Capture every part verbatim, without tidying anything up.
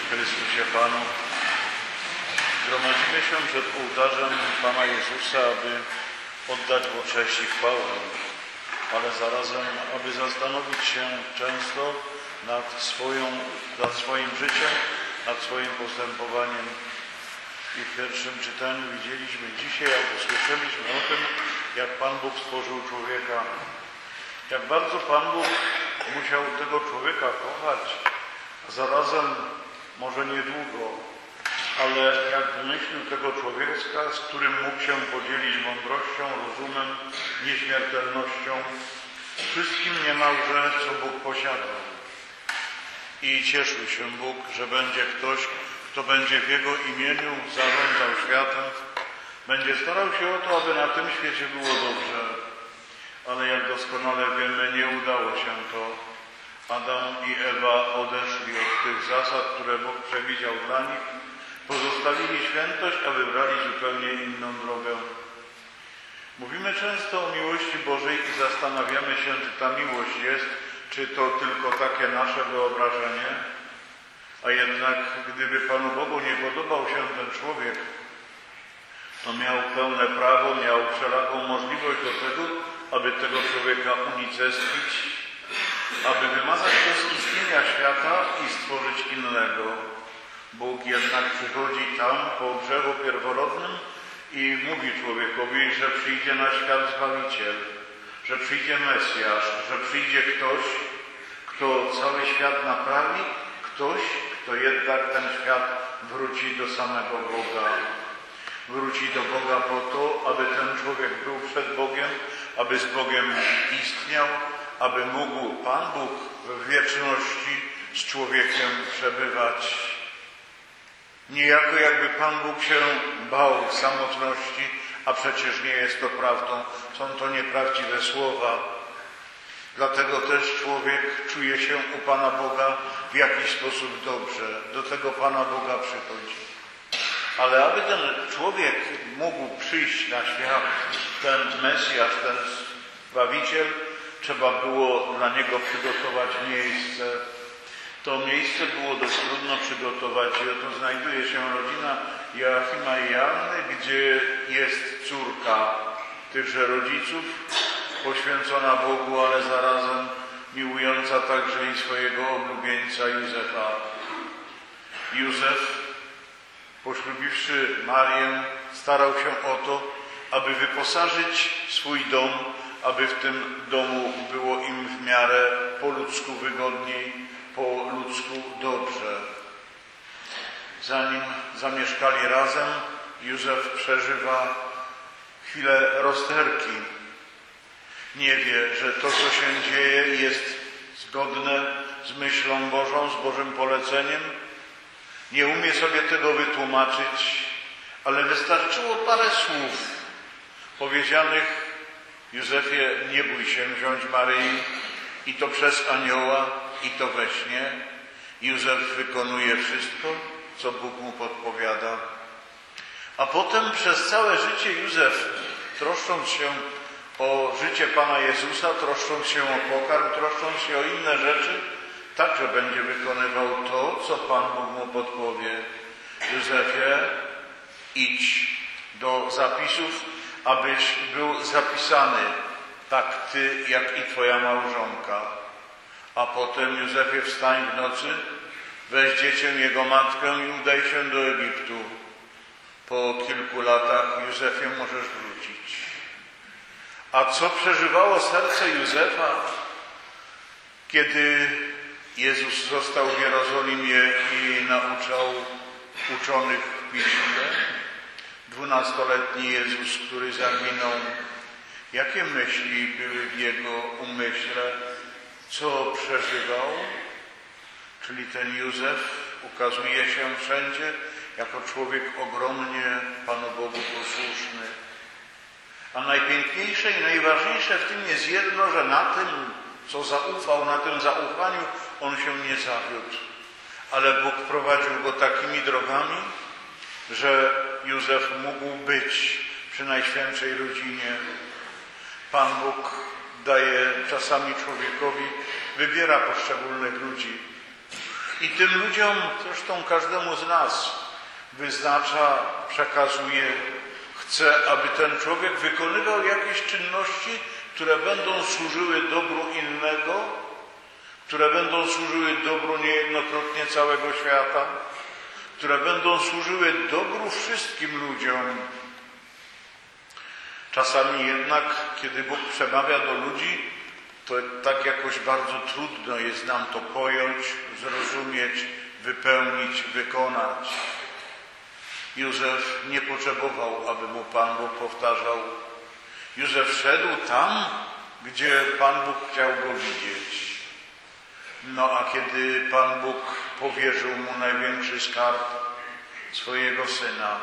Chrystusie Panu. Gromadzimy się przed ołtarzem Pana Jezusa, aby oddać Mu cześć i chwałę, ale zarazem, aby zastanowić się często nad, swoją, nad swoim życiem, nad swoim postępowaniem. I w pierwszym czytaniu widzieliśmy dzisiaj, jak usłyszeliśmy o tym, jak Pan Bóg stworzył człowieka. Jak bardzo Pan Bóg musiał tego człowieka kochać, a zarazem może niedługo, ale jak wymyślił tego człowieka, z którym mógł się podzielić mądrością, rozumem, nieśmiertelnością, wszystkim niemalże, co Bóg posiadał. I cieszył się Bóg, że będzie ktoś, kto będzie w Jego imieniu zarządzał światem, będzie starał się o to, aby na tym świecie było dobrze. Ale jak doskonale wiemy, nie udało się to. Adam i Ewa odeszli od tych zasad, które Bóg przewidział dla nich, pozostawili świętość, a wybrali zupełnie inną drogę. Mówimy często o miłości Bożej i zastanawiamy się, czy ta miłość jest, czy to tylko takie nasze wyobrażenie. A jednak, gdyby Panu Bogu nie podobał się ten człowiek, to miał pełne prawo, miał wszelaką możliwość do tego, aby tego człowieka unicestwić, aby wymazać go z istnienia świata i stworzyć innego. Bóg jednak przychodzi tam po grzechu pierworodnym i mówi człowiekowi, że przyjdzie na świat Zbawiciel, że przyjdzie Mesjasz, że przyjdzie ktoś, kto cały świat naprawi, ktoś, kto jednak ten świat wróci do samego Boga. Wróci do Boga po to, aby ten człowiek był przed Bogiem, aby z Bogiem istniał, aby mógł Pan Bóg w wieczności z człowiekiem przebywać. Niejako jakby Pan Bóg się bał samotności, a przecież nie jest to prawdą. Są to nieprawdziwe słowa. Dlatego też człowiek czuje się u Pana Boga w jakiś sposób dobrze. Do tego Pana Boga przychodzi. Ale aby ten człowiek mógł przyjść na świat, ten Mesjasz, ten Zbawiciel, trzeba było dla niego przygotować miejsce. To miejsce było dość trudno przygotować i oto znajduje się rodzina Joachima i Joanny, gdzie jest córka tychże rodziców, poświęcona Bogu, ale zarazem miłująca także i swojego oblubieńca Józefa. Józef, poślubiwszy Marię, starał się o to, aby wyposażyć swój dom, aby w tym domu było im w miarę po ludzku wygodniej, po ludzku dobrze. Zanim zamieszkali razem, Józef przeżywa chwilę rozterki. Nie wie, że to, co się dzieje, jest zgodne z myślą Bożą, z Bożym poleceniem. Nie umie sobie tego wytłumaczyć, ale wystarczyło parę słów powiedzianych: Józefie, nie bój się wziąć Maryi, i to przez anioła, i to we śnie. Józef wykonuje wszystko, co Bóg mu podpowiada. A potem przez całe życie Józef, troszcząc się o życie Pana Jezusa, troszcząc się o pokarm, troszcząc się o inne rzeczy, także będzie wykonywał to, co Pan Bóg mu podpowie. Józefie, idź do zapisów, abyś był zapisany, tak ty, jak i twoja małżonka. A potem, Józefie, wstań w nocy, weź dziecię, jego matkę i udaj się do Egiptu. Po kilku latach, Józefie, możesz wrócić. A co przeżywało serce Józefa, kiedy Jezus został w Jerozolimie i nauczał uczonych w Piśmie? Dwunastoletni Jezus, który zaginął. Jakie myśli były w jego umyśle? Co przeżywał? Czyli ten Józef ukazuje się wszędzie jako człowiek ogromnie Panu Bogu posłuszny. A najpiękniejsze i najważniejsze w tym jest jedno, że na tym, co zaufał, na tym zaufaniu on się nie zawiódł. Ale Bóg prowadził go takimi drogami, że Józef mógł być przy Najświętszej Rodzinie. Pan Bóg daje czasami człowiekowi, wybiera poszczególnych ludzi, I tym ludziom, zresztą każdemu z nas, wyznacza, przekazuje, chce, aby ten człowiek wykonywał jakieś czynności, które będą służyły dobru innego, które będą służyły dobru niejednokrotnie całego świata, które będą służyły dobru wszystkim ludziom. Czasami jednak, kiedy Bóg przemawia do ludzi, to tak jakoś bardzo trudno jest nam to pojąć, zrozumieć, wypełnić, wykonać. Józef nie potrzebował, aby mu Pan Bóg powtarzał. Józef szedł tam, gdzie Pan Bóg chciał go widzieć. No a kiedy Pan Bóg powierzył mu największy skarb, swojego syna,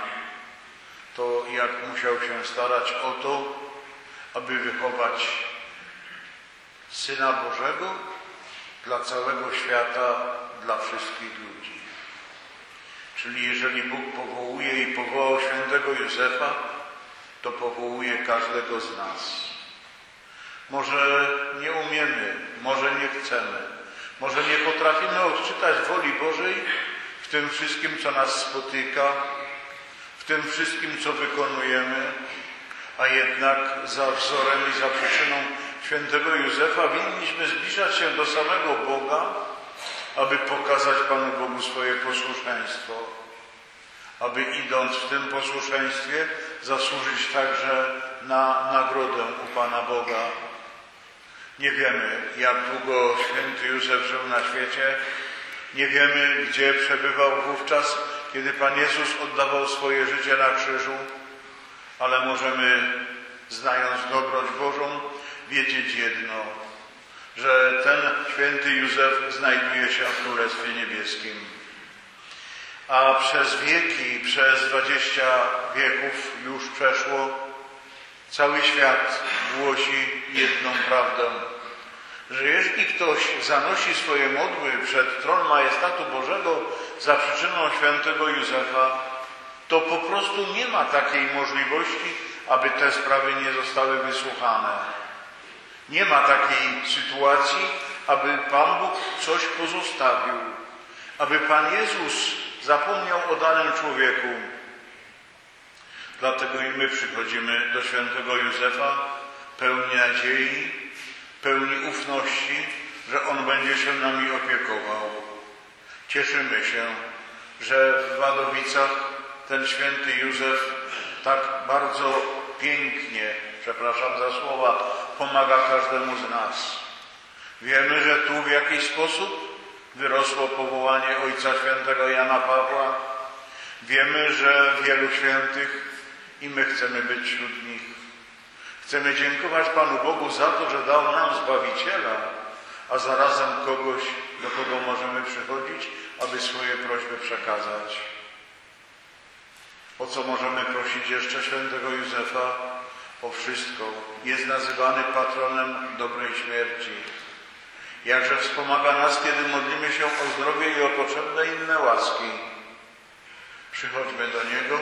to jak musiał się starać o to, aby wychować Syna Bożego dla całego świata, dla wszystkich ludzi. Czyli jeżeli Bóg powołuje i powołał świętego Józefa, to powołuje każdego z nas. Może nie umiemy, może nie chcemy, może nie potrafimy odczytać woli Bożej w tym wszystkim, co nas spotyka, w tym wszystkim, co wykonujemy, a jednak za wzorem i za przyczyną świętego Józefa winniśmy zbliżać się do samego Boga, aby pokazać Panu Bogu swoje posłuszeństwo, aby idąc w tym posłuszeństwie zasłużyć także na nagrodę u Pana Boga. Nie wiemy, jak długo święty Józef żył na świecie, nie wiemy, gdzie przebywał wówczas, kiedy Pan Jezus oddawał swoje życie na krzyżu, ale możemy, znając dobroć Bożą, wiedzieć jedno, że ten święty Józef znajduje się w Królestwie Niebieskim. A przez wieki, przez dwadzieścia wieków już przeszło, cały świat głosi jedną prawdę, że jeśli ktoś zanosi swoje modły przed tron majestatu Bożego za przyczyną świętego Józefa, to po prostu nie ma takiej możliwości, aby te sprawy nie zostały wysłuchane. Nie ma takiej sytuacji, aby Pan Bóg coś pozostawił, aby Pan Jezus zapomniał o danym człowieku. Dlatego i my przychodzimy do świętego Józefa pełni nadziei, pełni ufności, że On będzie się nami opiekował. Cieszymy się, że w Wadowicach ten święty Józef tak bardzo pięknie, przepraszam za słowa, pomaga każdemu z nas. Wiemy, że tu w jakiś sposób wyrosło powołanie Ojca Świętego Jana Pawła. Wiemy, że wielu świętych i my chcemy być wśród nich. Chcemy dziękować Panu Bogu za to, że dał nam Zbawiciela, a zarazem kogoś, do kogo możemy przychodzić, aby swoje prośby przekazać. O co możemy prosić jeszcze świętego Józefa? O wszystko. Jest nazywany patronem dobrej śmierci. Jakże wspomaga nas, kiedy modlimy się o zdrowie i o potrzebne inne łaski. Przychodźmy do Niego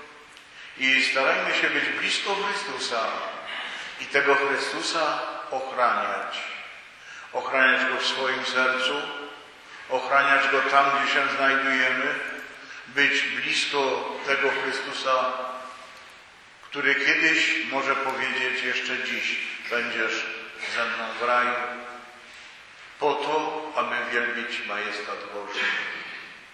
i starajmy się być blisko Chrystusa i tego Chrystusa ochraniać. Ochraniać Go w swoim sercu, ochraniać Go tam, gdzie się znajdujemy, być blisko tego Chrystusa, który kiedyś może powiedzieć: jeszcze dziś będziesz ze mną w raju, po to, aby wielbić majestat Boży.